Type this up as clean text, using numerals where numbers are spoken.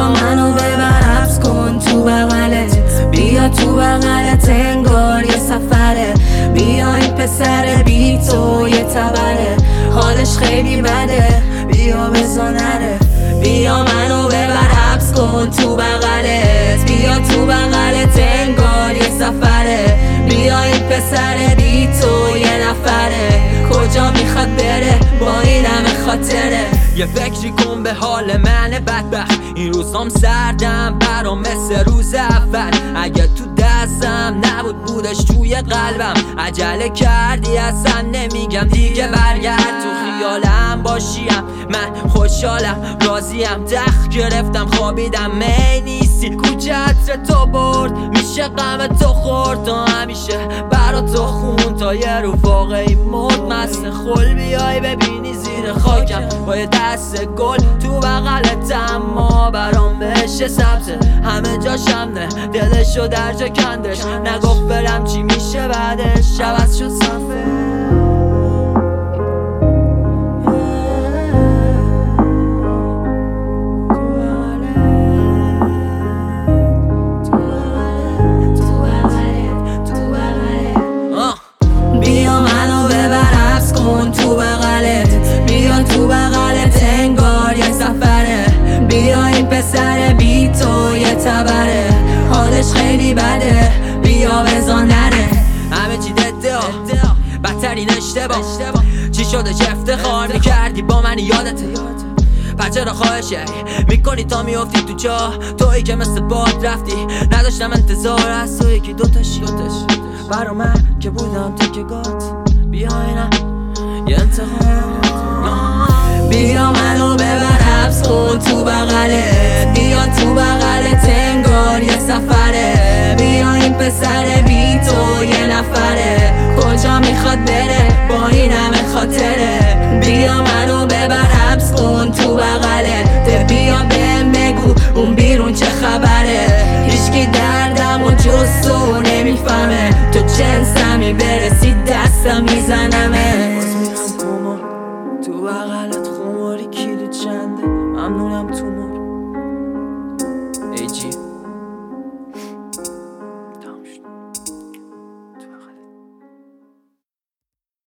بیا منو ببر حبس کن تو بغلت، بیا تو بغلت انگار یه سفره. بیا این پسر بی تو یه تبره، حالش خیلی بده، بیا بزنره. بیا منو ببر حبس کن تو بغلت، بیا تو بغلت انگار یه سفره. بیا این پسر بی تو یه نفره، کجا میخواد بره با این همه خاطره. یه فکری کن به حال من بدبخت، این روزام سردم برام مثل روز اول. اگه تو دستم نبود بودش توی قلبم. عجله کردی اصلا نمیگم دیگه برگرد، تو خیالم باشیم من خوشحالم راضیم. دخ گرفتم خوابیدم می نیستی، کوچه عطر تو برد میشه غم تو خورد. تا همیشه برا تو خون تا یه رو واقعی مرد. مست خل بیای ببینی زیر خاکم با یه دست گل تو بغلت، اما برام بشه سبزه همه جاش امنه. دلشو در جا کندش نگفت برم چی میشه بعدش، عوض شد صفه. بیا منو ببر حبس کن تو بغلت، بیا تو بغلت انگار یه سفره. بیا این پسر بی تو یه تبره، حالش خیلی بده، بیا بزن نره. همه چی ضده بدترین اشتباه. چی شده چه افتخار میکردی با من یادته؟ چرا خواهشه میکنی تا میافتی تو جا؟ تویی که مثل باد رفتی، نداشتم انتظار از تو یکی دوتاش برا من که بودم تو که گات. بیا اینم یه انتقام. بیا منو ببر حبس کن تو بغلت، بیا تو بغلت انگار یه سفره. بیا این پسر بی تو یه نفره، کجا میخواد بره با این همه خاطره. بیا منو ببر حبس کن تو بغلت، بیا بهم بگو اون بیرون چه خبره. هیچکی دردم و جز تو نمیفهمه، تو جنسمی برسی دستم میزنمه. باز میرم کما تو بغلت خماری کیلو چنده، ممنونم تو